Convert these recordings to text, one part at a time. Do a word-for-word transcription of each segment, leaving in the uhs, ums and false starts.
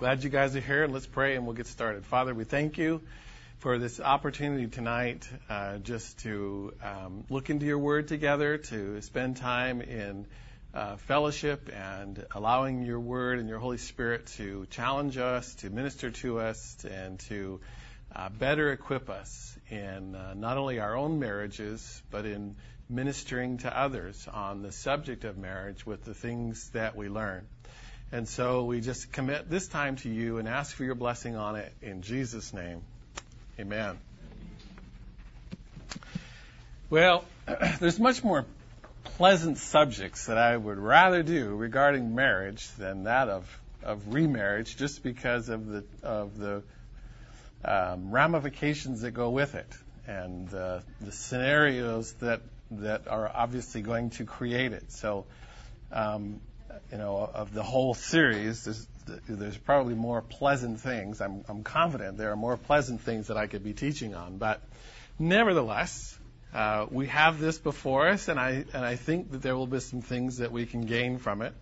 Glad you guys are here, and let's pray and we'll get started. Father, we thank you for this opportunity tonight uh, just to um, look into your word together, to spend time in uh, fellowship and allowing your word and your Holy Spirit to challenge us, to minister to us, and to uh, better equip us in uh, not only our own marriages, but in ministering to others on the subject of marriage with the things that we learn. And so we just commit this time to you and ask for your blessing on it in Jesus' name. Amen. Well, there's much more pleasant subjects that I would rather do regarding marriage than that of, of remarriage, just because of the of the um, ramifications that go with it and uh, the scenarios that that are obviously going to create it. So. Um, You know, of the whole series, there's, there's probably more pleasant things. I'm, I'm confident there are more pleasant things that I could be teaching on. But nevertheless, uh, we have this before us, and I and I think that there will be some things that we can gain from it.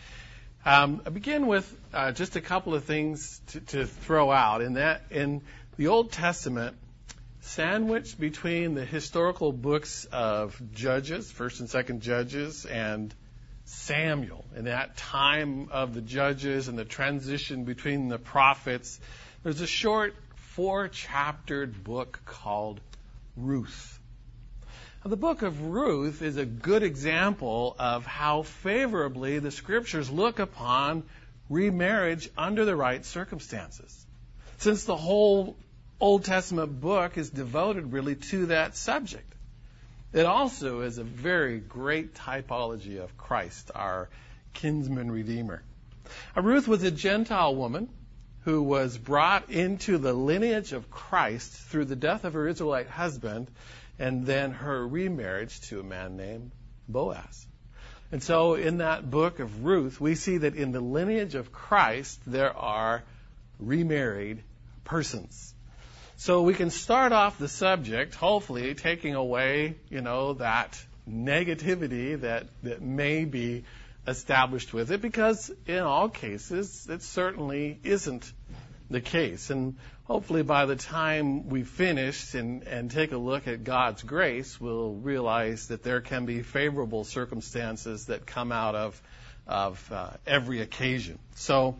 Um, I begin with uh, just a couple of things to, to throw out. In that, in the Old Testament, sandwiched between the historical books of Judges, First and Second Judges, and Samuel, in that time of the judges and the transition between the prophets, there's a short four-chaptered book called Ruth. Now, the book of Ruth is a good example of how favorably the Scriptures look upon remarriage under the right circumstances, since the whole Old Testament book is devoted really to that subject. It also is a very great typology of Christ, our kinsman redeemer. Now, Ruth was a Gentile woman who was brought into the lineage of Christ through the death of her Israelite husband and then her remarriage to a man named Boaz. And so in that book of Ruth, we see that in the lineage of Christ, there are remarried persons. So we can start off the subject, hopefully, taking away, you know, that negativity that, that may be established with it, because in all cases, it certainly isn't the case. And hopefully by the time we finish and, and take a look at God's grace, we'll realize that there can be favorable circumstances that come out of, of uh, every occasion. So,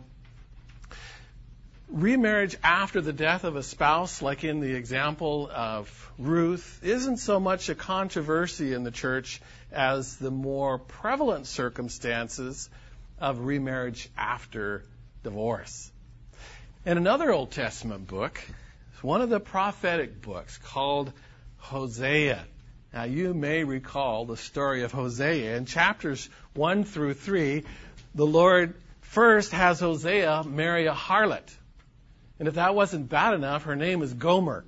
remarriage after the death of a spouse, like in the example of Ruth, isn't so much a controversy in the church as the more prevalent circumstances of remarriage after divorce. In another Old Testament book, one of the prophetic books called Hosea. Now, you may recall the story of Hosea. In chapters one through three, the Lord first has Hosea marry a harlot. And if that wasn't bad enough, her name is Gomer.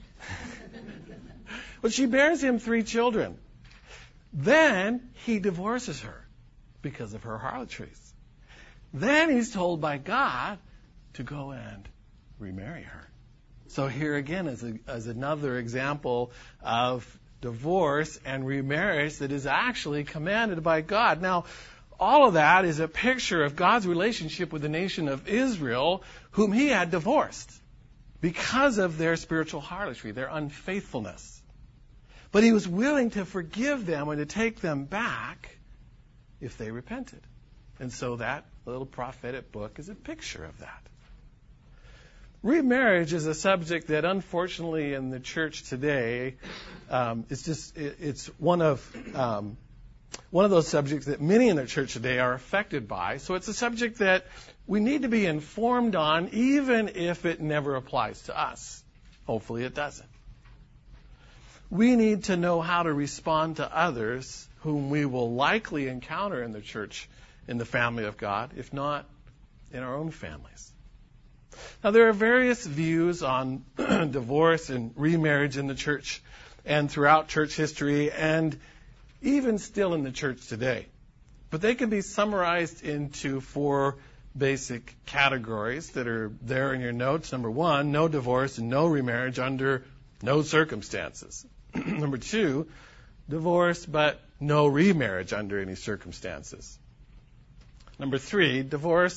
But she bears him three children. Then he divorces her because of her harlotries. Then he's told by God to go and remarry her. So here again is, a, is another example of divorce and remarriage that is actually commanded by God. Now, all of that is a picture of God's relationship with the nation of Israel, whom he had divorced because of their spiritual harlotry, their unfaithfulness. But he was willing to forgive them and to take them back if they repented. And so that little prophetic book is a picture of that. Remarriage is a subject that, unfortunately, in the church today, um, it's just it, it's one of um, One of those subjects that many in the church today are affected by. So it's a subject that we need to be informed on, even if it never applies to us. Hopefully it doesn't. We need to know how to respond to others whom we will likely encounter in the church, in the family of God, if not in our own families. Now, there are various views on divorce and remarriage in the church and throughout church history, and even still in the church today. But they can be summarized into four basic categories that are there in your notes. Number one, no divorce and no remarriage under no circumstances. Number two, divorce but no remarriage under any circumstances. Number three, divorce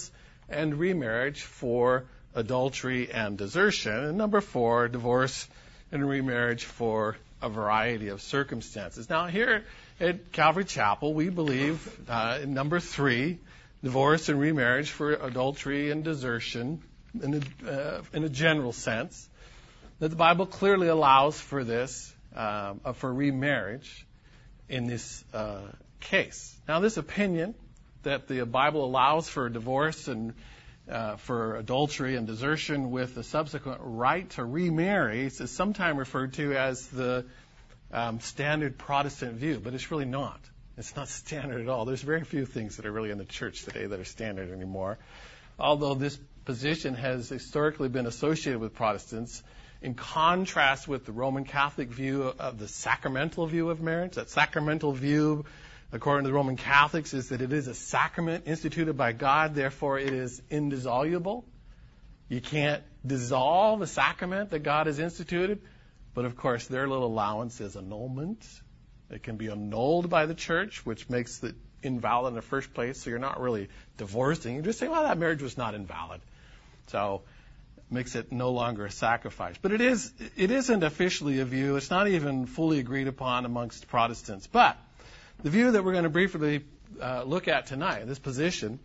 and remarriage for adultery and desertion. And number four, divorce and remarriage for a variety of circumstances. Now, here at Calvary Chapel, we believe uh, in number three, divorce and remarriage for adultery and desertion in a, uh, in a general sense, that the Bible clearly allows for this, uh, for remarriage in this uh, case. Now, this opinion that the Bible allows for divorce and uh, for adultery and desertion with the subsequent right to remarry is sometimes referred to as the um, standard Protestant view, but it's really not. It's not standard at all. There's very few things that are really in the church today that are standard anymore. Although this position has historically been associated with Protestants, in contrast with the Roman Catholic view of the sacramental view of marriage. That sacramental view, according to the Roman Catholics, is that it is a sacrament instituted by God, therefore it is indissoluble. You can't dissolve a sacrament that God has instituted. But of course, their little allowance is annulment. It can be annulled by the church, which makes it invalid in the first place. So you're not really divorcing. You're just saying, well, that marriage was not invalid. So it makes it no longer a sacrifice. But it is, it isn't officially a view. It's not even fully agreed upon amongst Protestants. But the view that we're going to briefly uh, look at tonight, this position,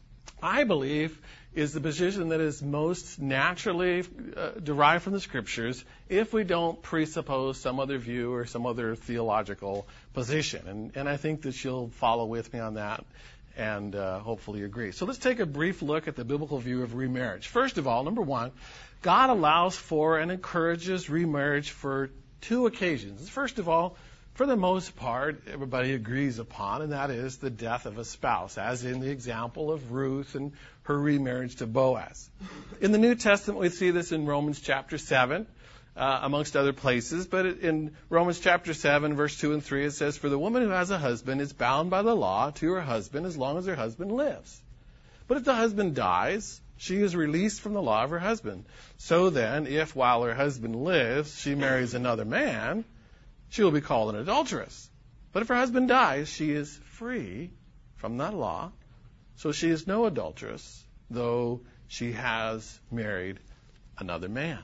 I believe, is the position that is most naturally uh, derived from the Scriptures if we don't presuppose some other view or some other theological position. And, and I think that you'll follow with me on that and uh, hopefully agree. So let's take a brief look at the biblical view of remarriage. First of all, number one, God allows for and encourages remarriage for two occasions. First of all, for the most part, everybody agrees upon, and that is the death of a spouse, as in the example of Ruth and her remarriage to Boaz. In the New Testament, we see this in Romans chapter seven, uh, amongst other places, but in Romans chapter seven, verse two and three, it says, "For the woman who has a husband is bound by the law to her husband as long as her husband lives. But if the husband dies, she is released from the law of her husband. So then, if while her husband lives, she marries another man, she will be called an adulteress. But if her husband dies, she is free from that law. So she is no adulteress, though she has married another man."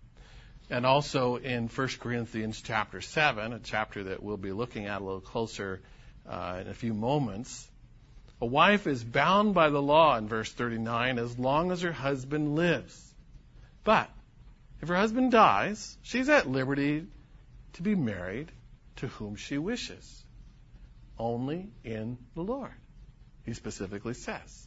And also in First Corinthians chapter seven, a chapter that we'll be looking at a little closer uh, in a few moments, a wife is bound by the law in verse thirty-nine as long as her husband lives. But if her husband dies, she's at liberty to be married to whom she wishes, only in the Lord, he specifically says.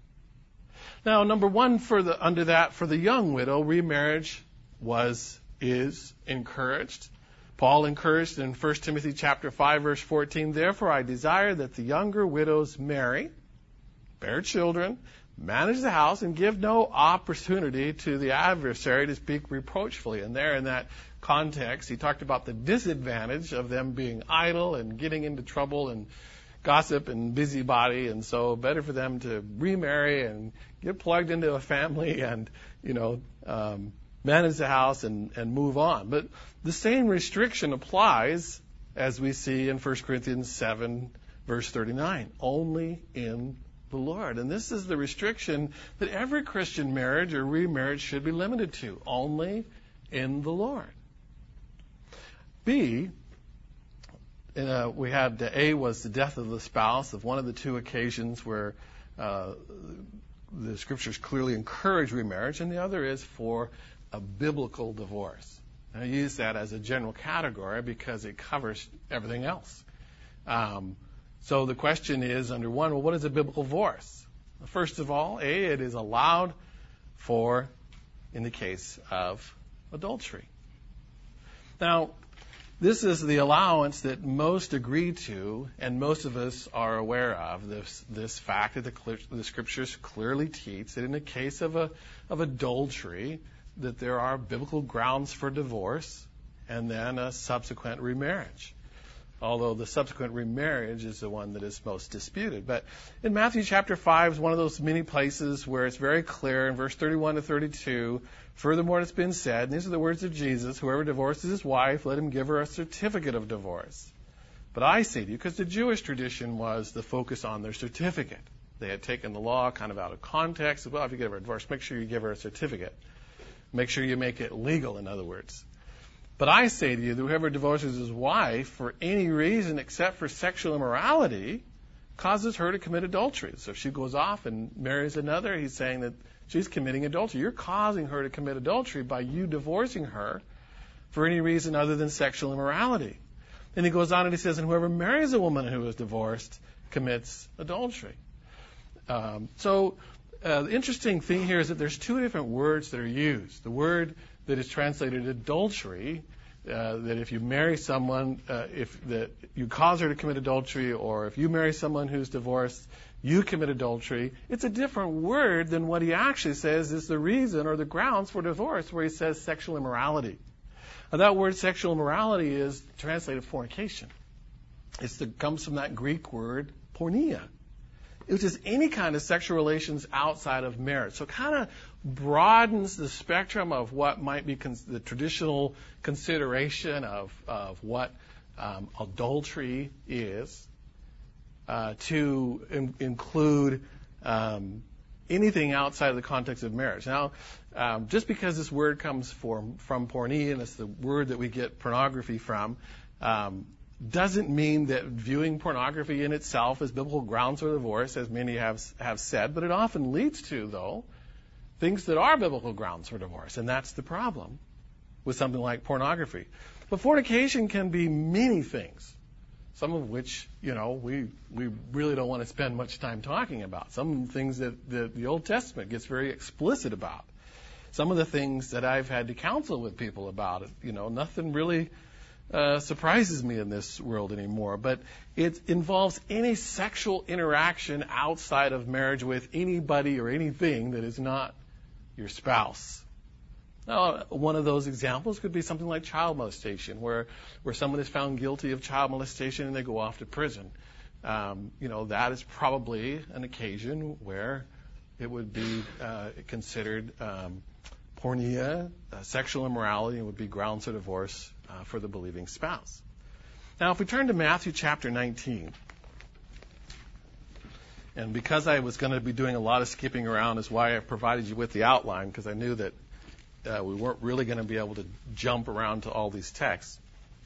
Now, number one, for the under that, for the young widow, remarriage was, is encouraged. Paul encouraged in First Timothy chapter five, verse fourteen, "Therefore I desire that the younger widows marry, bear children, manage the house, and give no opportunity to the adversary to speak reproachfully." And there in that context, he talked about the disadvantage of them being idle and getting into trouble and gossip and busybody, and so better for them to remarry and get plugged into a family and, you know, um, manage the house and, and move on. But the same restriction applies, as we see in First Corinthians seven, verse thirty-nine, only in the Lord. And this is the restriction that every Christian marriage or remarriage should be limited to, only in the Lord. B, uh, we had uh, A was the death of the spouse, of one of the two occasions where uh, the Scriptures clearly encourage remarriage, and the other is for a biblical divorce. And I use that as a general category because it covers everything else. Um, so the question is, under one, well, what is a biblical divorce? First of all, A, it is allowed for in the case of adultery. Now, this is the allowance that most agree to, and most of us are aware of, this this fact that the, the Scriptures clearly teach that in the case of a of adultery, that there are biblical grounds for divorce and then a subsequent remarriage. Although the subsequent remarriage is the one that is most disputed. But in Matthew chapter five is one of those many places where it's very clear in verse thirty-one to thirty-two, "Furthermore, it's been said," and these are the words of Jesus, "whoever divorces his wife, let him give her a certificate of divorce. But I say to you," because the Jewish tradition was the focus on their certificate. They had taken the law kind of out of context. Well, if you give her a divorce, make sure you give her a certificate. Make sure you make it legal, in other words. But I say to you that whoever divorces his wife for any reason except for sexual immorality causes her to commit adultery. So if she goes off and marries another, he's saying that she's committing adultery. You're causing her to commit adultery by you divorcing her for any reason other than sexual immorality. And he goes on and he says, and whoever marries a woman who is divorced commits adultery. Um, so uh, the interesting thing here is that there's two different words that are used. The word that is translated adultery, uh, that if you marry someone, uh, if that you cause her to commit adultery, or if you marry someone who's divorced, you commit adultery. It's a different word than what he actually says is the reason or the grounds for divorce, where he says sexual immorality. Now, that word sexual immorality is translated fornication. It's the, comes from that Greek word porneia, which is any kind of sexual relations outside of marriage. So it kind of broadens the spectrum of what might be cons- the traditional consideration of, of what um, adultery is, uh, to in- include um, anything outside of the context of marriage. Now, um, just because this word comes from, from porneia, and it's the word that we get pornography from, um, doesn't mean that viewing pornography in itself is biblical grounds for divorce, as many have have said, but it often leads to, though, things that are biblical grounds for divorce, and that's the problem with something like pornography. But fornication can be many things, some of which, you know, we we really don't want to spend much time talking about. Some things that the, the Old Testament gets very explicit about. Some of the things that I've had to counsel with people about it, you know, nothing really Uh, surprises me in this world anymore, but it involves any sexual interaction outside of marriage with anybody or anything that is not your spouse. Now, one of those examples could be something like child molestation, where where someone is found guilty of child molestation and they go off to prison. Um, you know, that is probably an occasion where it would be uh, considered um, porneia, uh, sexual immorality, and would be grounds for divorce uh, for the believing spouse. Now, if we turn to Matthew chapter nineteen, and because I was going to be doing a lot of skipping around is why I provided you with the outline, because I knew that uh, we weren't really going to be able to jump around to all these texts.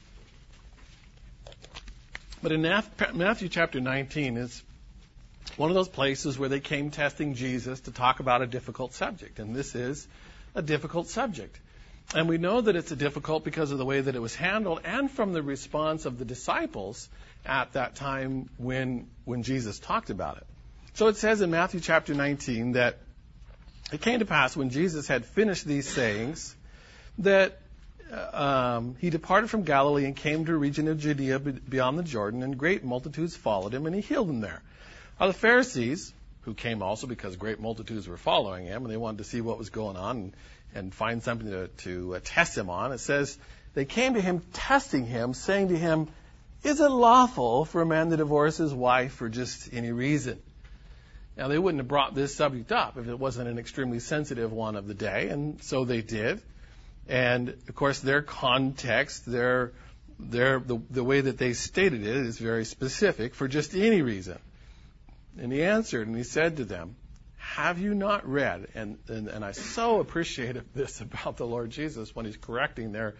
But in Matthew chapter nineteen, it's one of those places where they came testing Jesus to talk about a difficult subject, and this is a difficult subject. And we know that it's a difficult because of the way that it was handled and from the response of the disciples at that time when when Jesus talked about it. So it says in Matthew chapter nineteen that it came to pass when Jesus had finished these sayings that uh, um, he departed from Galilee and came to a region of Judea beyond the Jordan, and great multitudes followed him, and he healed them there. Now the Pharisees, who came also because great multitudes were following him, and they wanted to see what was going on and, and find something to, to uh, test him on. It says, they came to him, testing him, saying to him, is it lawful for a man to divorce his wife for just any reason? Now, they wouldn't have brought this subject up if it wasn't an extremely sensitive one of the day, and so they did. And, of course, their context, their, their, the, the way that they stated it is very specific, for just any reason. And he answered, and he said to them, have you not read? And, and, and I so appreciated this about the Lord Jesus when he's correcting their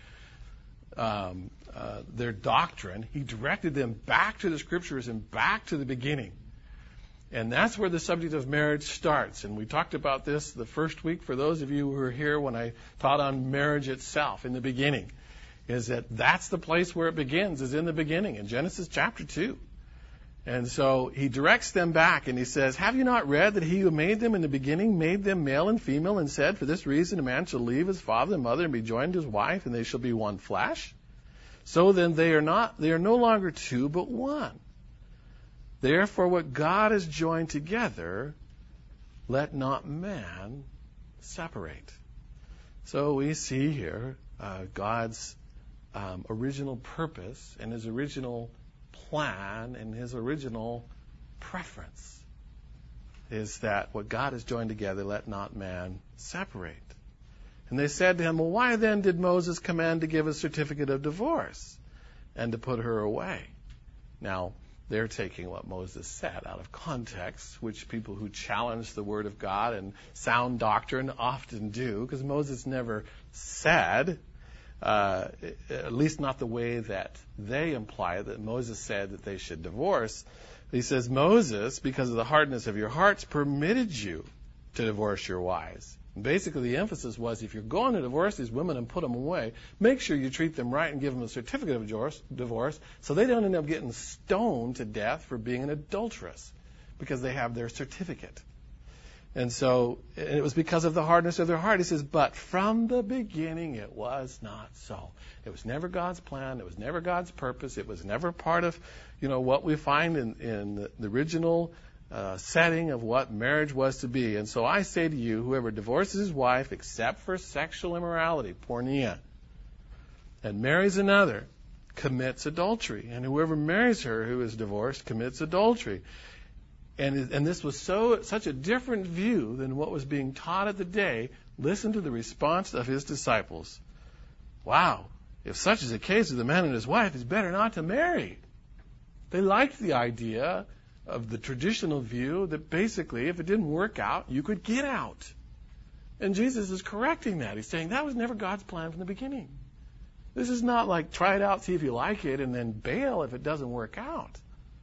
um, uh, their doctrine. He directed them back to the Scriptures and back to the beginning. And that's where the subject of marriage starts. And we talked about this the first week for those of you who were here when I taught on marriage itself in the beginning, is that that's the place where it begins, is in the beginning, in Genesis chapter two. And so he directs them back and he says, have you not read that he who made them in the beginning made them male and female, and said, for this reason a man shall leave his father and mother and be joined to his wife, and they shall be one flesh? So then they are not, they are no longer two, but one. Therefore what God has joined together, let not man separate. So we see here uh, God's um, original purpose and his original plan and his original preference is that what God has joined together, let not man separate. And they said to him, well, why then did Moses command to give a certificate of divorce and to put her away? Now, they're taking what Moses said out of context, which people who challenge the Word of God and sound doctrine often do, because Moses never said, uh, at least not the way that they imply, that Moses said that they should divorce. He says, Moses, because of the hardness of your hearts, permitted you to divorce your wives. And basically, the emphasis was, if you're going to divorce these women and put them away, make sure you treat them right and give them a certificate of divorce, divorce so they don't end up getting stoned to death for being an adulteress, because they have their certificate. And so and it was because of the hardness of their heart. He says, but from the beginning it was not so. It was never God's plan. It was never God's purpose. It was never part of, you know, what we find in, in the, the original uh, setting of what marriage was to be. And so I say to you, whoever divorces his wife except for sexual immorality, porneia, and marries another, commits adultery. And whoever marries her who is divorced commits adultery. And, and this was so such a different view than what was being taught at the day. Listen to the response of his disciples. Wow, if such is the case with the man and his wife, it's better not to marry. They liked the idea of the traditional view that basically, if it didn't work out, you could get out. And Jesus is correcting that. He's saying that was never God's plan from the beginning. This is not like try it out, see if you like it, and then bail if it doesn't work out.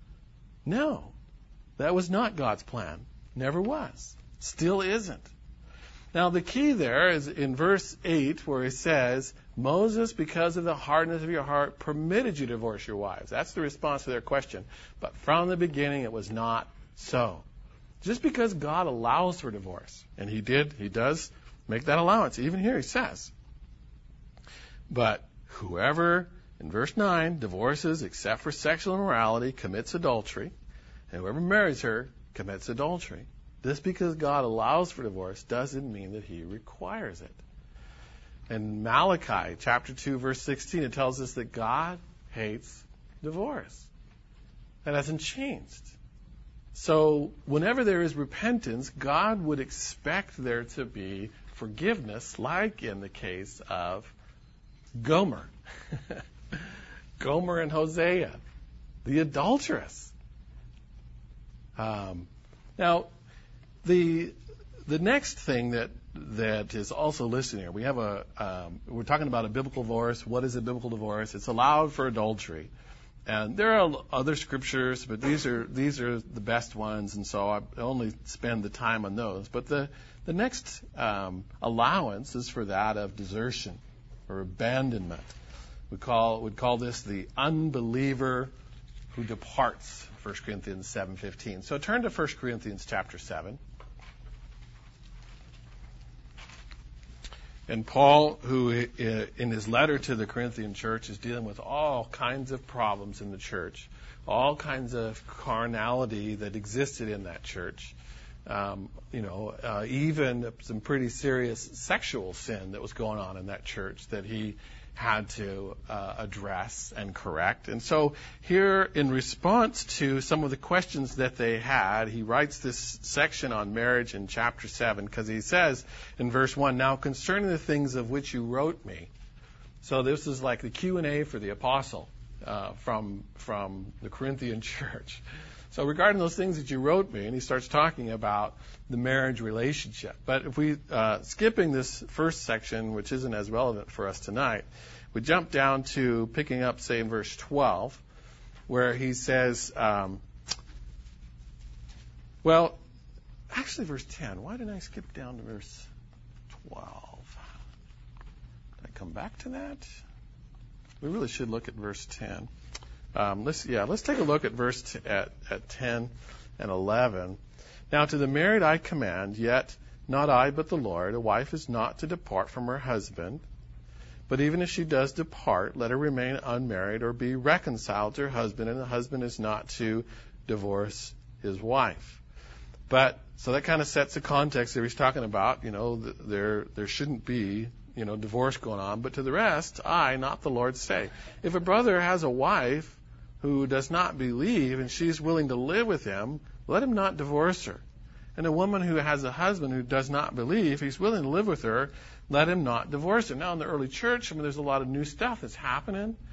No. That was not God's plan. Never was. Still isn't. Now, the key there is in verse eight, where he says, Moses, because of the hardness of your heart, permitted you to divorce your wives. That's the response to their question. But from the beginning, it was not so. Just because God allows for divorce, and he did, he does make that allowance. Even here he says, but whoever, in verse nine, divorces except for sexual immorality commits adultery. And whoever marries her commits adultery. Just because God allows for divorce doesn't mean that he requires it. In Malachi chapter two, verse sixteen, it tells us that God hates divorce. That hasn't changed. So whenever there is repentance, God would expect there to be forgiveness, like in the case of Gomer. Gomer and Hosea, the adulteress. Um, now, the the next thing that that is also listed here, we have a um, we're talking about a biblical divorce. What is a biblical divorce? It's allowed for adultery, and there are other scriptures, but these are these are the best ones, and so I only spend the time on those. But the the next um, allowance is for that of desertion or abandonment. We call would call this the unbeliever who departs. First Corinthians seven fifteen. So turn to First Corinthians chapter seven. And Paul, who in his letter to the Corinthian church is dealing with all kinds of problems in the church, all kinds of carnality that existed in that church, um, you know, uh, even some pretty serious sexual sin that was going on in that church that he had to uh, address and correct. And so here, in response to some of the questions that they had, he writes this section on marriage in chapter seven, because he says in verse one, now concerning the things of which you wrote me. So this is like the Q and A for the apostle uh, from from the Corinthian church. So regarding those things that you wrote me, and he starts talking about the marriage relationship. But if we, uh, skipping this first section, which isn't as relevant for us tonight, we jump down to picking up, say, in verse twelve, where he says, um, well, actually verse ten. Why didn't I skip down to verse twelve? Did I come back to that? We really should look at verse ten. Um, let's yeah, let's take a look at verse t- at at ten and eleven. Now to the married I command, yet not I but the Lord, a wife is not to depart from her husband, but even if she does depart, let her remain unmarried or be reconciled to her husband, and the husband is not to divorce his wife. But so that kind of sets the context that he's talking about. You know, th- there there shouldn't be you know divorce going on. But to the rest, I, not the Lord, say, if a brother has a wife who does not believe and she's willing to live with him, let him not divorce her. And a woman who has a husband who does not believe, he's willing to live with her, let him not divorce her. Now, in the early church, I mean, there's a lot of new stuff that's happening.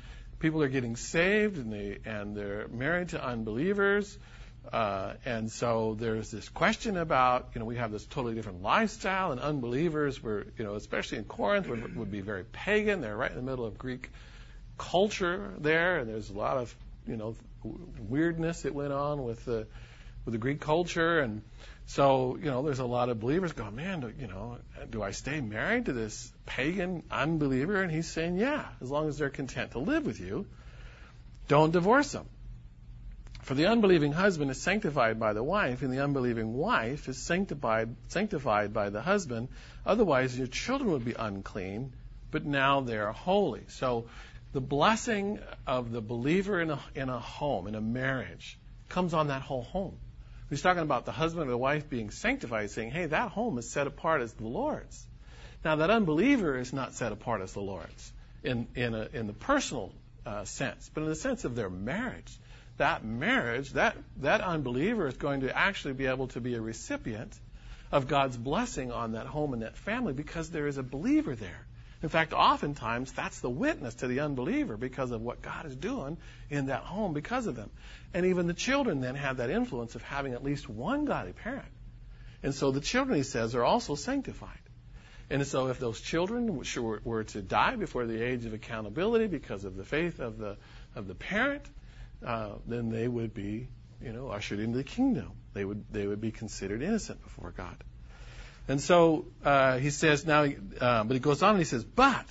people are getting saved, and they and they're married to unbelievers. Uh, and so there's this question about, you know, we have this totally different lifestyle, and unbelievers were, you know, especially in Corinth, would, would be very pagan. They're right in the middle of Greek culture there, and there's a lot of, you know, weirdness that went on with the with the Greek culture. And so, you know, there's a lot of believers going, man, do, you know, do I stay married to this pagan unbeliever? And he's saying, yeah, as long as they're content to live with you, don't divorce them. For the unbelieving husband is sanctified by the wife, and the unbelieving wife is sanctified sanctified by the husband. Otherwise, your children would be unclean, but now they are holy. So the blessing of the believer in a, in a home, in a marriage, comes on that whole home. He's talking about the husband or the wife being sanctified, saying, hey, that home is set apart as the Lord's. Now, that unbeliever is not set apart as the Lord's in, in, a, in the personal uh, sense, but in the sense of their marriage. That marriage, that, that unbeliever is going to actually be able to be a recipient of God's blessing on that home and that family because there is a believer there. In fact, oftentimes that's the witness to the unbeliever because of what God is doing in that home because of them. And even the children then have that influence of having at least one godly parent. And so the children, he says, are also sanctified. And so if those children were, were to die before the age of accountability because of the faith of the of the parent, Uh, then they would be, you know, ushered into the kingdom. They would they would be considered innocent before God. And so uh, he says now, uh, but he goes on and he says, but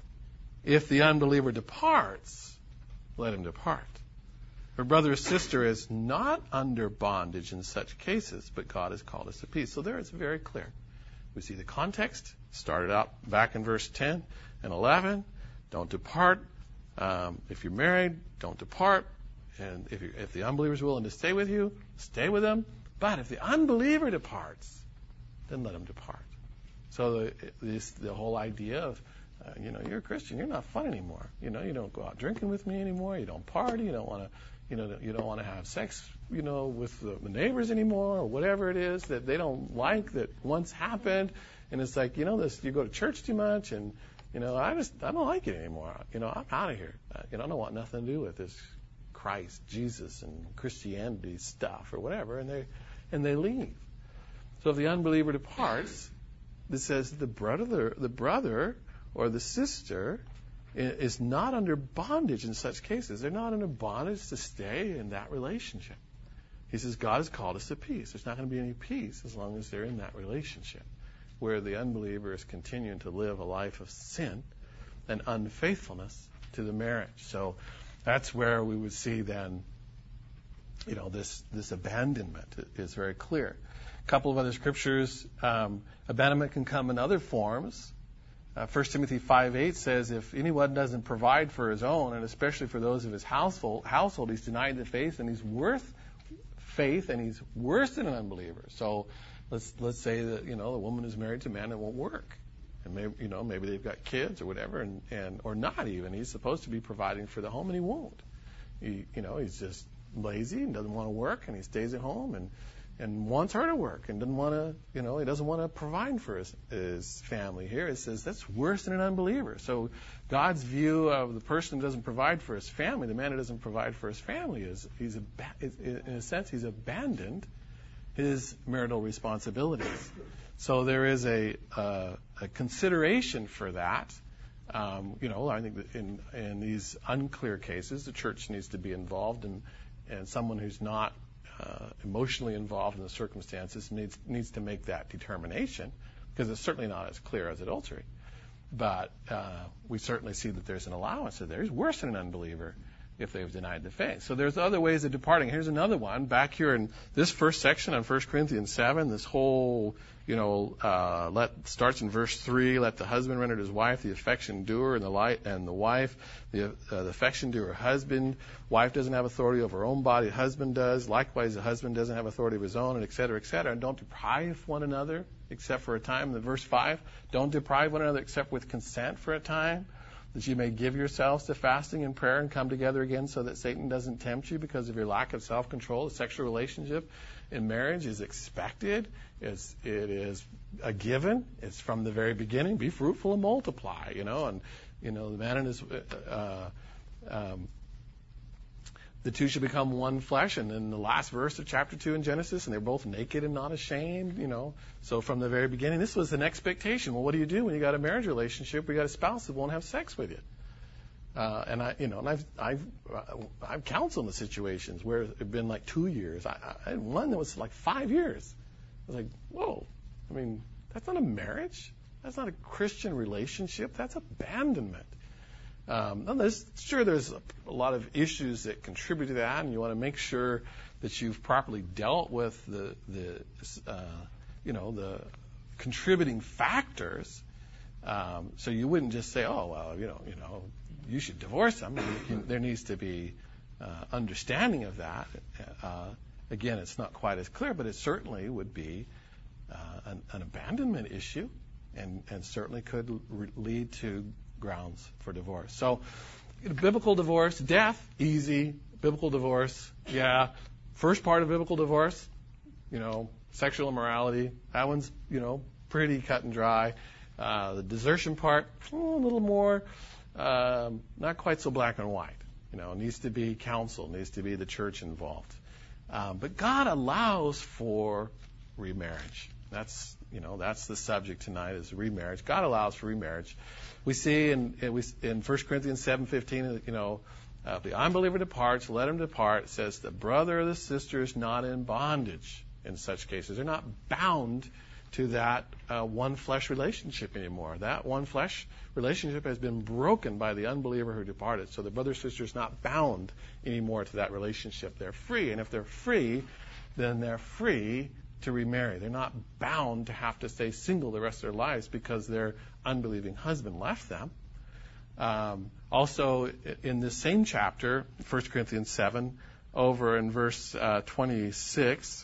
if the unbeliever departs, let him depart. For brother or sister is not under bondage in such cases, but God has called us to peace. So there it's very clear. We see the context. Started out back in verse ten and eleven. Don't depart. Um, if you're married, don't depart. And if, you, if the unbeliever is willing to stay with you, stay with them. But if the unbeliever departs, then let him depart. So the, this, the whole idea of, uh, you know, you're a Christian, you're not fun anymore. You know, you don't go out drinking with me anymore. You don't party. You don't want to, you know, you don't want to have sex, you know, with the, the neighbors anymore, or whatever it is that they don't like that once happened. And it's like, you know, this, you go to church too much, and you know, I just I don't like it anymore. You know, I'm out of here. Uh, you know, I don't want nothing to do with this Christ, Jesus, and Christianity stuff or whatever, and they and they leave. So if the unbeliever departs, it says the brother, the brother or the sister is not under bondage in such cases. They're not under bondage to stay in that relationship. He says God has called us to peace. There's not going to be any peace as long as they're in that relationship, where the unbeliever is continuing to live a life of sin and unfaithfulness to the marriage. So that's where we would see then, you know, this, this abandonment is very clear. A couple of other scriptures, um, abandonment can come in other forms. Uh, First Timothy five eight says, if anyone doesn't provide for his own, and especially for those of his household, household, he's denied the faith, and he's worth faith, and he's worse than an unbeliever. So let's let's say that, you know, a woman is married to a man that won't work. And maybe, you know, maybe they've got kids or whatever, and, and or not even. He's supposed to be providing for the home, and he won't. He, you know, he's just lazy and doesn't want to work, and he stays at home and, and wants her to work and doesn't want to, you know, he doesn't want to provide for his, his family. Here it says that's worse than an unbeliever. So God's view of the person who doesn't provide for his family, the man who doesn't provide for his family, is he's ab- in a sense he's abandoned his marital responsibilities. So there is a, uh, a consideration for that. Um, you know, I think that in, in these unclear cases, the church needs to be involved, and, and someone who's not uh, emotionally involved in the circumstances needs needs to make that determination, because it's certainly not as clear as adultery. But uh, we certainly see that there's an allowance there. He's worse than an unbeliever if they've denied the faith. So there's other ways of departing. Here's another one back here in this first section on First Corinthians seven. This whole, you know, uh, let starts in verse three. Let the husband render to his wife the affection due her, and the light and the wife the, uh, the affection due her husband. Wife doesn't have authority over her own body. Husband does. Likewise, the husband doesn't have authority of his own, and et cetera, et cetera. And don't deprive one another except for a time. In verse five, don't deprive one another except with consent for a time, that you may give yourselves to fasting and prayer and come together again, so that Satan doesn't tempt you because of your lack of self-control. The sexual relationship in marriage is expected. It's, it is a given. It's from the very beginning. Be fruitful and multiply, you know. And, you know, the man and his, uh, um, the two should become one flesh, and in the last verse of chapter two in Genesis, and they're both naked and not ashamed, you know. So from the very beginning, this was an expectation. Well, what do you do when you got a marriage relationship where you got a spouse that won't have sex with you? Uh, and I, you know, and I've, I've, uh, I've counseled in situations where it's been like two years. I, I had one that was like five years. I was like, whoa, I mean, that's not a marriage. That's not a Christian relationship. That's abandonment. Um, and there's, sure, there's a, a lot of issues that contribute to that, and you want to make sure that you've properly dealt with the, the, uh, you know, the contributing factors. Um, so you wouldn't just say, oh, well, you know, you know, you should divorce them. You, there needs to be uh, understanding of that. Uh, again, it's not quite as clear, but it certainly would be uh, an, an abandonment issue, and, and certainly could re- lead to grounds for divorce. So, biblical divorce, death, easy. Biblical divorce, yeah. First part of biblical divorce, you know, sexual immorality. That one's, you know, pretty cut and dry. Uh, the desertion part, oh, a little more, um, not quite so black and white. You know, it needs to be counsel, needs to be the church involved. Um, but God allows for remarriage. That's, you know, that's the subject tonight, is remarriage. God allows for remarriage. We see in in First Corinthians seven fifteen, you know, uh, if the unbeliever departs, let him depart. It says the brother or the sister is not in bondage in such cases. They're not bound to that uh, one flesh relationship anymore. That one flesh relationship has been broken by the unbeliever who departed. So the brother or sister is not bound anymore to that relationship. They're free. And if they're free, then they're free to remarry. They're not bound to have to stay single the rest of their lives because their unbelieving husband left them. Um, also, in this same chapter, First Corinthians seven, over in verse uh, twenty-six,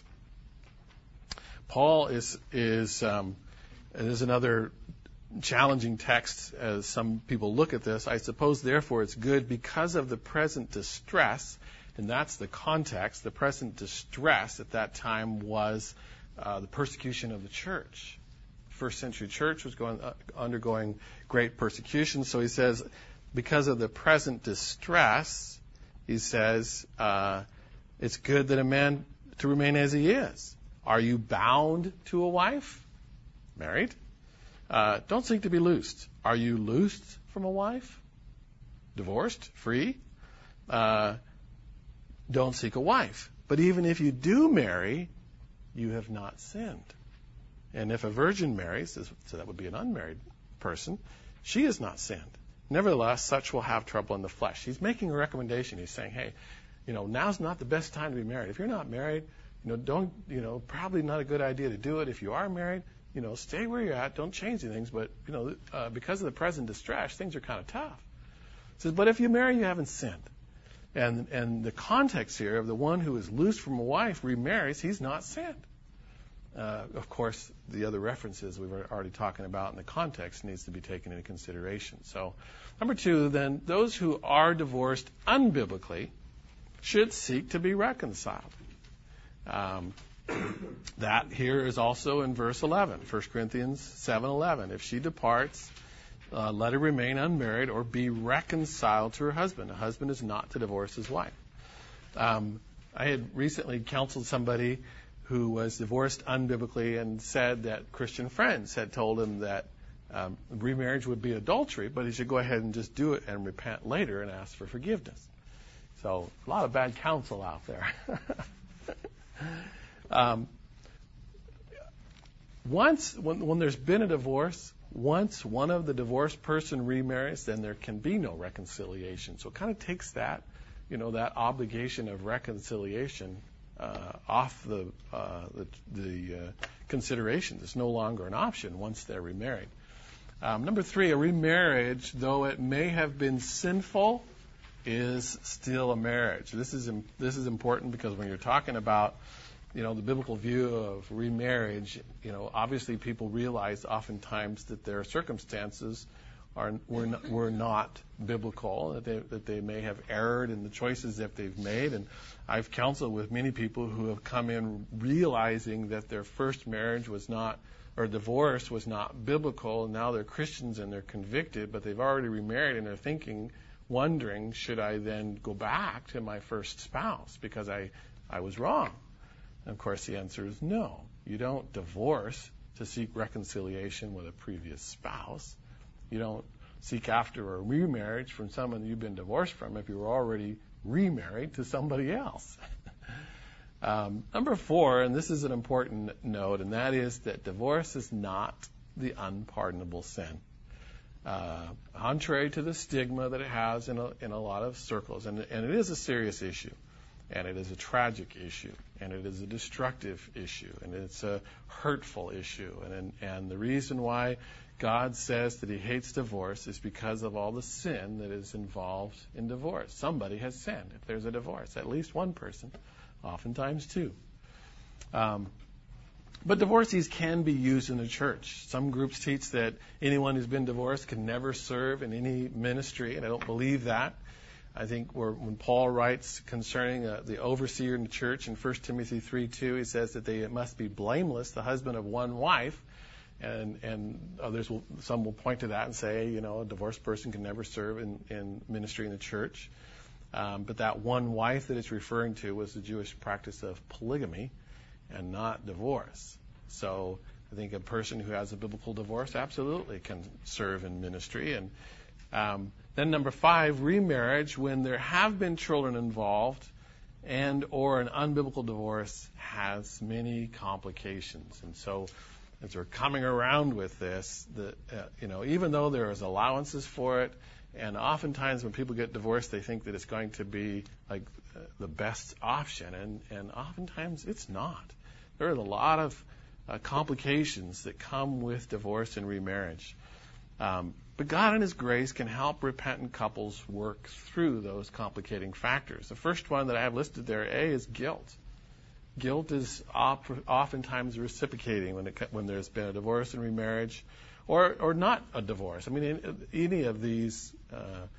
Paul is is um, is another challenging text as some people look at this. I suppose, therefore, it's good because of the present distress. And that's the context. The present distress at that time was uh, the persecution of the church. The first century church was going uh, undergoing great persecution. So he says, because of the present distress, he says, uh, it's good that a man to remain as he is. Are you bound to a wife? Married? Uh, don't seek to be loosed. Are you loosed from a wife? Divorced? Free? Uh, Don't seek a wife. But even if you do marry, you have not sinned. And if a virgin marries, so that would be an unmarried person, she has not sinned. Nevertheless, such will have trouble in the flesh. He's making a recommendation. He's saying, hey, you know, now's not the best time to be married. If you're not married, you know, don't, you know, probably not a good idea to do it. If you are married, you know, stay where you're at. Don't change anything. But, you know, uh, because of the present distress, things are kind of tough. He says, but if you marry, you haven't sinned. And and the context here of the one who is loosed from a wife remarries, he's not sinned. Uh, of course, the other references we were already talking about in the context needs to be taken into consideration. So, number two, then, those who are divorced unbiblically should seek to be reconciled. Um, that here is also in verse eleven, First Corinthians seven eleven. If she departs, Uh, let her remain unmarried or be reconciled to her husband. A husband is not to divorce his wife. Um, I had recently counseled somebody who was divorced unbiblically and said that Christian friends had told him that um, remarriage would be adultery, but he should go ahead and just do it and repent later and ask for forgiveness. So a lot of bad counsel out there. um, once, when, when there's been a divorce, once one of the divorced person remarries, then there can be no reconciliation. So it kind of takes that, you know, that obligation of reconciliation uh, off the uh, the, the uh, consideration. It's no longer an option once they're remarried. Um, number three, a remarriage, though it may have been sinful, is still a marriage. This is this is important because when you're talking about, you know, the biblical view of remarriage, you know, obviously people realize oftentimes that their circumstances are were not, were not biblical, that they, that they may have erred in the choices that they've made. And I've counseled with many people who have come in realizing that their first marriage was not, or divorce was not biblical, and now they're Christians and they're convicted, but they've already remarried and they're thinking, wondering, should I then go back to my first spouse because I, I was wrong? And of course, the answer is no. You don't divorce to seek reconciliation with a previous spouse. You don't seek after a remarriage from someone you've been divorced from if you were already remarried to somebody else. um, number four, and this is an important note, and that is that divorce is not the unpardonable sin. Uh, contrary to the stigma that it has in a, in a lot of circles, and, and it is a serious issue, and it is a tragic issue, and it is a destructive issue, and it's a hurtful issue, and, and, and the reason why God says that he hates divorce is because of all the sin that is involved in divorce. Somebody has sinned if there's a divorce, at least one person, oftentimes two. Um, But divorcees can be used in the church. Some groups teach that anyone who's been divorced can never serve in any ministry, and I don't believe that. I think where, when Paul writes concerning uh, the overseer in the church in First Timothy three two, he says that they must be blameless, the husband of one wife, and and others will, some will point to that and say, you know, a divorced person can never serve in, in ministry in the church. Um, but that one wife that it's referring to was the Jewish practice of polygamy, and not divorce. So I think a person who has a biblical divorce absolutely can serve in ministry. And um, then number five, remarriage, when there have been children involved and or an unbiblical divorce, has many complications. And so as we're coming around with this, the, uh, you know, even though there is allowances for it, and oftentimes when people get divorced, they think that it's going to be like uh, the best option, and, and oftentimes it's not. There are a lot of uh, complications that come with divorce and remarriage. Um, but God in his grace can help repentant couples work through those complicating factors. The first one that I have listed there, A, is guilt. Guilt is op- oftentimes reciprocating when, it, when there's been a divorce and remarriage, or, or not a divorce. I mean, in, any of these uh,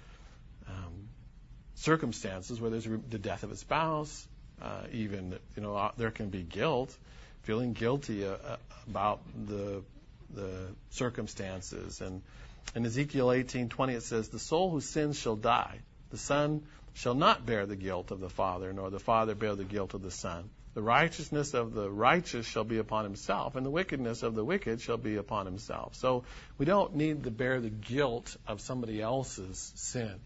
um, circumstances where there's the death of a spouse, uh, even, you know, there can be guilt, feeling guilty uh, about the the circumstances. And in Ezekiel eighteen twenty it says, "The soul who sins shall die. The son shall not bear the guilt of the father, nor the father bear the guilt of the son. The righteousness of the righteous shall be upon himself, and the wickedness of the wicked shall be upon himself." So we don't need to bear the guilt of somebody else's sin.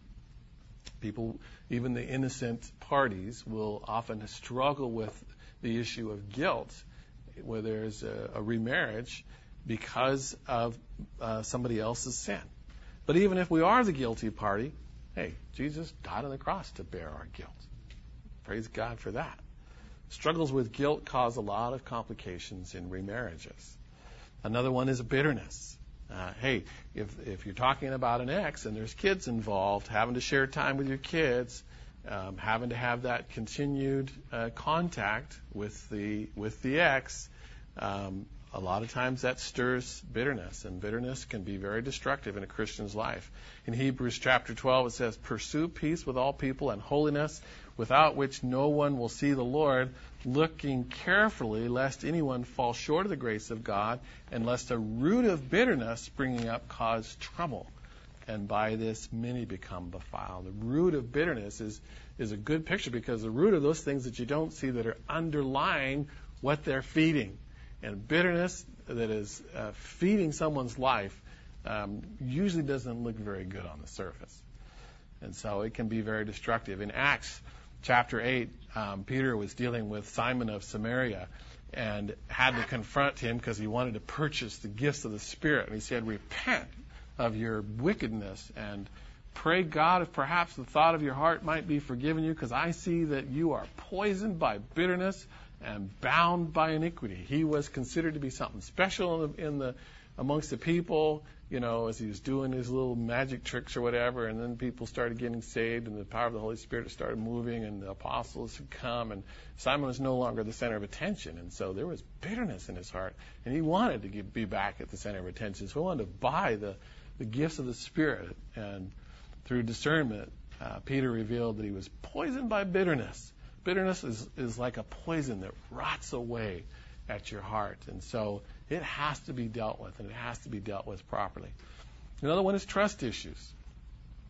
People, even the innocent parties, will often struggle with the issue of guilt where there's a, a remarriage because of uh, somebody else's sin. But even if we are the guilty party, hey, Jesus died on the cross to bear our guilt. Praise God for that. Struggles with guilt cause a lot of complications in remarriages. Another one is bitterness. Uh, hey, if if you're talking about an ex and there's kids involved, having to share time with your kids, um, having to have that continued uh, contact with the with the ex, um, a lot of times that stirs bitterness, and bitterness can be very destructive in a Christian's life. In Hebrews chapter twelve, it says, "Pursue peace with all people and holiness, without which no one will see the Lord, looking carefully lest anyone fall short of the grace of God, and lest a root of bitterness springing up cause trouble. And by this many become defiled." The root of bitterness is, is a good picture, because the root of those things that you don't see that are underlying what they're feeding. And bitterness that is uh, feeding someone's life um, usually doesn't look very good on the surface. And so it can be very destructive. In Acts chapter eight, um, Peter was dealing with Simon of Samaria and had to confront him because he wanted to purchase the gifts of the Spirit. And he said, "Repent of your wickedness and pray God if perhaps the thought of your heart might be forgiven you, because I see that you are poisoned by bitterness and bound by iniquity." He was considered to be something special in the, in the amongst the people, you know, as he was doing his little magic tricks or whatever, and then people started getting saved, and the power of the Holy Spirit started moving, and the apostles had come, and Simon was no longer the center of attention, and so there was bitterness in his heart, and he wanted to get, be back at the center of attention, so he wanted to buy the, the gifts of the Spirit, and through discernment, uh, Peter revealed that he was poisoned by bitterness. Bitterness is, is like a poison that rots away at your heart. And so it has to be dealt with, and it has to be dealt with properly. Another one is trust issues.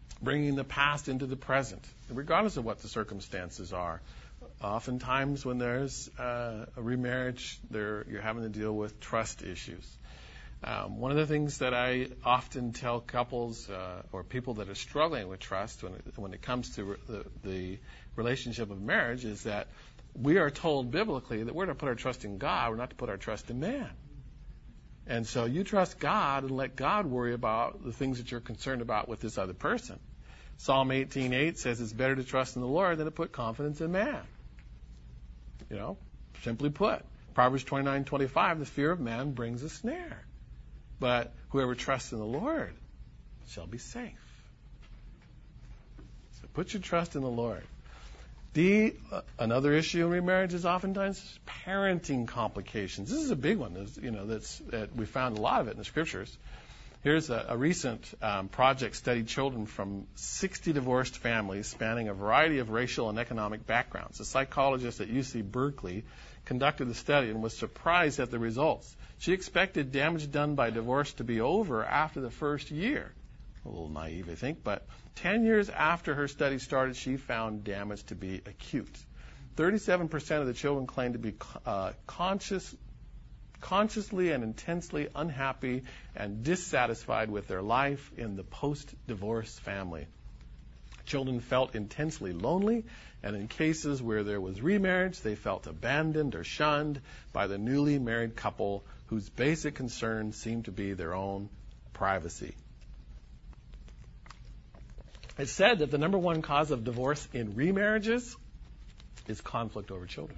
bringing the past into the present, regardless of what the circumstances are. Oftentimes when there's uh, a remarriage, there, you're having to deal with trust issues. Um, one of the things that I often tell couples uh, or people that are struggling with trust when it, when it comes to re- the, the relationship of marriage is that we are told biblically that we're to put our trust in God, we're not to put our trust in man. And so you trust God and let God worry about the things that you're concerned about with this other person. Psalm eighteen eight says it's better to trust in the Lord than to put confidence in man. You know, simply put. Proverbs twenty-nine twenty-five, the fear of man brings a snare. But whoever trusts in the Lord shall be safe. So put your trust in the Lord. D, uh, another issue in remarriage is oftentimes parenting complications. This is a big one. There's, you know, that's that we found a lot of it in the scriptures. Here's a, a recent um, project studied children from sixty divorced families spanning a variety of racial and economic backgrounds. A psychologist at U C Berkeley conducted the study and was surprised at the results. She expected damage done by divorce to be over after the first year. A little naive, I think, but ten years after her study started, she found damage to be acute. thirty-seven percent of the children claimed to be uh, conscious, consciously and intensely unhappy and dissatisfied with their life in the post-divorce family. Children felt intensely lonely, and in cases where there was remarriage, they felt abandoned or shunned by the newly married couple whose basic concern seemed to be their own privacy. It's said that the number one cause of divorce in remarriages is conflict over children.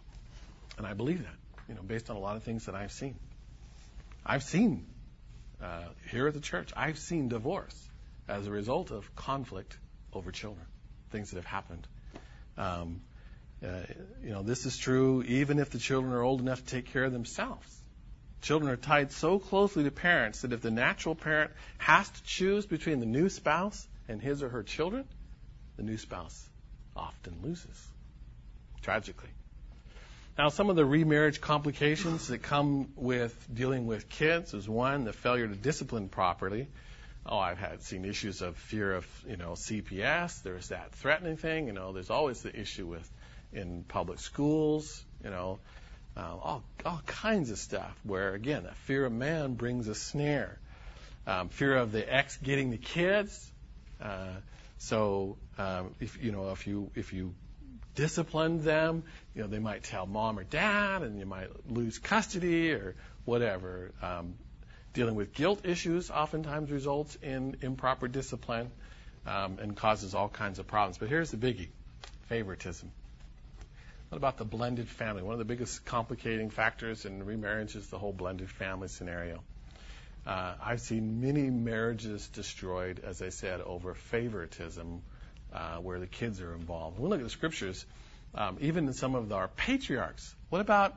And I believe that, you know, based on a lot of things that I've seen. I've seen, uh, here at the church, I've seen divorce as a result of conflict over children, things that have happened. Um, uh, you know, this is true even if the children are old enough to take care of themselves. Children are tied so closely to parents that if the natural parent has to choose between the new spouse and his or her children, the new spouse often loses, tragically. Now, some of the remarriage complications that come with dealing with kids is one, the failure to discipline properly. Oh, I've had seen issues of fear of, you know, C P S. There's that threatening thing. You know, there's always the issue with in public schools, you know, uh, all, all kinds of stuff where, again, that fear of man brings a snare. Um, fear of the ex getting the kids. Uh, so, um, if, you know, if you, if you discipline them, you know, they might tell mom or dad and you might lose custody or whatever. Um, dealing with guilt issues oftentimes results in improper discipline um, and causes all kinds of problems. But here's the biggie, favoritism. What about the blended family? One of the biggest complicating factors in remarriage is the whole blended family scenario. Uh, I've seen many marriages destroyed, as I said, over favoritism, uh, where the kids are involved. When we look at the scriptures, um, even in some of our patriarchs, what about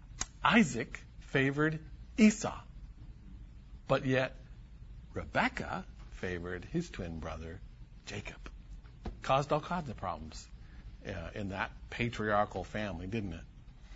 Isaac favored Esau? But yet, Rebekah favored his twin brother, Jacob. Caused all kinds of problems uh, in that patriarchal family, didn't it?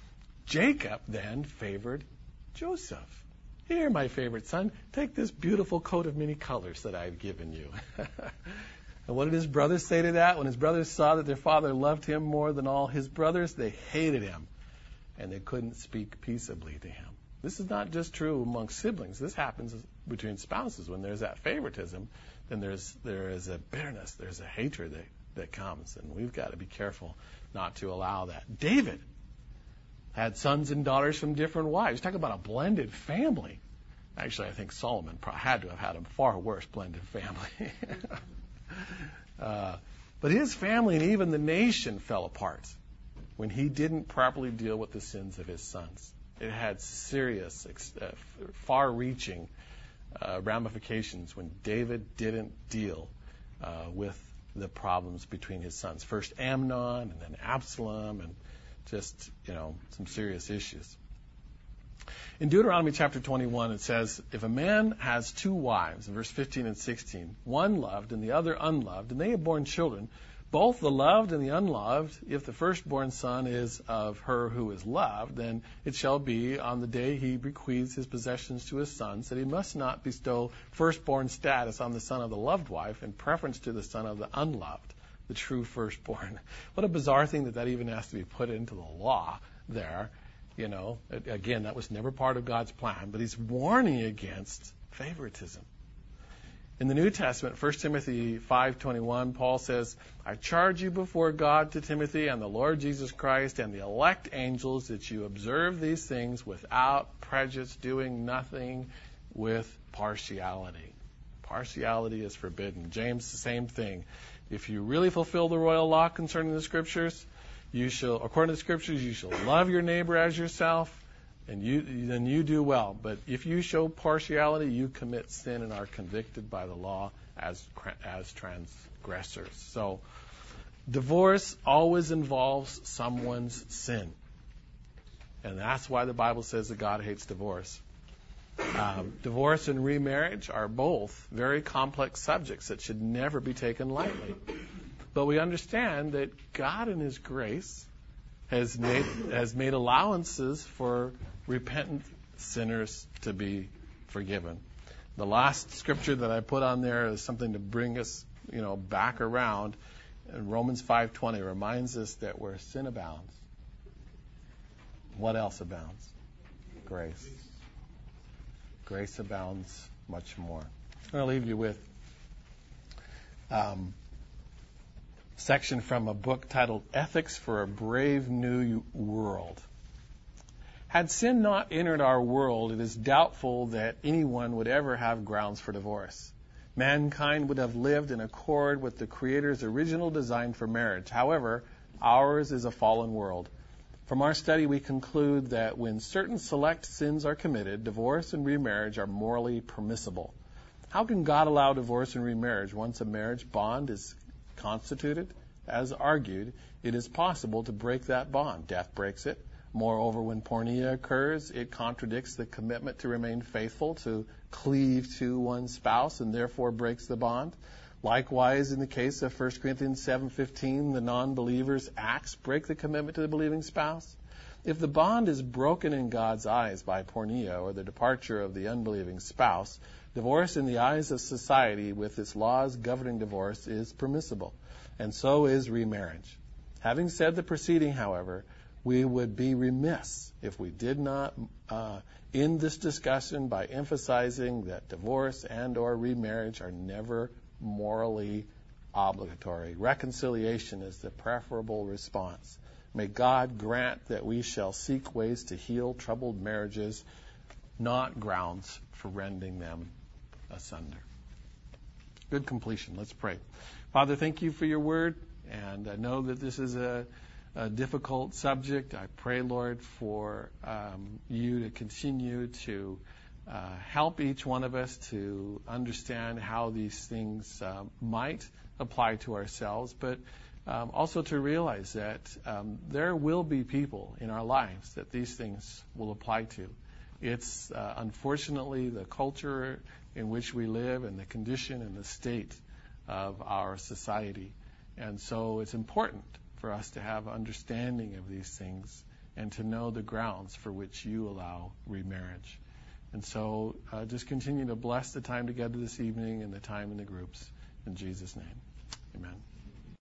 Jacob then favored Joseph. Here, my favorite son, take this beautiful coat of many colors that I've given you. And what did his brothers say to that? When his brothers saw that their father loved him more than all his brothers, they hated him, and they couldn't speak peaceably to him. This is not just true among siblings. This happens between spouses. When there's that favoritism, then there's there is a bitterness, there's a hatred that, that comes, and we've got to be careful not to allow that. David had sons and daughters from different wives. Talk about a blended family. Actually, I think Solomon had to have had a far worse blended family. uh, but his family and even the nation fell apart when he didn't properly deal with the sins of his sons. It had serious, uh, far-reaching uh, ramifications when David didn't deal uh, with the problems between his sons. First Amnon and then Absalom, and just, you know, some serious issues. In Deuteronomy chapter twenty-one, it says, if a man has two wives, in verse fifteen and sixteen, one loved and the other unloved, and they have borne children, both the loved and the unloved, if the firstborn son is of her who is loved, then it shall be on the day he bequeaths his possessions to his sons that he must not bestow firstborn status on the son of the loved wife in preference to the son of the unloved, the true firstborn. What a bizarre thing that that even has to be put into the law there. You know, again, that was never part of God's plan, but he's warning against favoritism. In the New Testament, First Timothy five twenty-one, Paul says, I charge you before God to Timothy and the Lord Jesus Christ and the elect angels that you observe these things without prejudice, doing nothing with partiality. Partiality is forbidden. James, the same thing. If you really fulfill the royal law concerning the Scriptures, you shall, according to the Scriptures, you shall love your neighbor as yourself, and you, then you do well. But if you show partiality, you commit sin and are convicted by the law as as transgressors. So, divorce always involves someone's sin, and that's why the Bible says that God hates divorce. Um, divorce and remarriage are both very complex subjects that should never be taken lightly. But we understand that God, in His grace, has made has made allowances for repentant sinners to be forgiven. The last scripture that I put on there is something to bring us, you know, back around. And Romans five twenty reminds us that where sin abounds, what else abounds? Grace. Grace abounds much more. I'm going to leave you with um, a section from a book titled Ethics for a Brave New World. Had sin not entered our world, it is doubtful that anyone would ever have grounds for divorce. Mankind would have lived in accord with the Creator's original design for marriage. However, ours is a fallen world. From our study, we conclude that when certain select sins are committed, divorce and remarriage are morally permissible. How can God allow divorce and remarriage once a marriage bond is constituted? As argued, it is possible to break that bond. Death breaks it. Moreover, when porneia occurs, it contradicts the commitment to remain faithful, to cleave to one's spouse, and therefore breaks the bond. Likewise, in the case of First Corinthians seven fifteen, the non-believer's acts break the commitment to the believing spouse. If the bond is broken in God's eyes by porneia, or the departure of the unbelieving spouse, divorce in the eyes of society with its laws governing divorce is permissible, and so is remarriage. Having said the preceding, however, we would be remiss if we did not uh, end this discussion by emphasizing that divorce and or remarriage are never morally obligatory. Reconciliation is the preferable response. May God grant that we shall seek ways to heal troubled marriages, not grounds for rending them asunder. Good completion. Let's pray. Father, thank you for your word, and I know that this is a A difficult subject. I pray, Lord, for um, you to continue to uh, help each one of us to understand how these things uh, might apply to ourselves, but um, also to realize that um, there will be people in our lives that these things will apply to. It's uh, unfortunately the culture in which we live and the condition and the state of our society. And so it's important for us to have understanding of these things and to know the grounds for which you allow remarriage. And so uh, just continue to bless the time together this evening and the time in the groups. In Jesus' name, amen.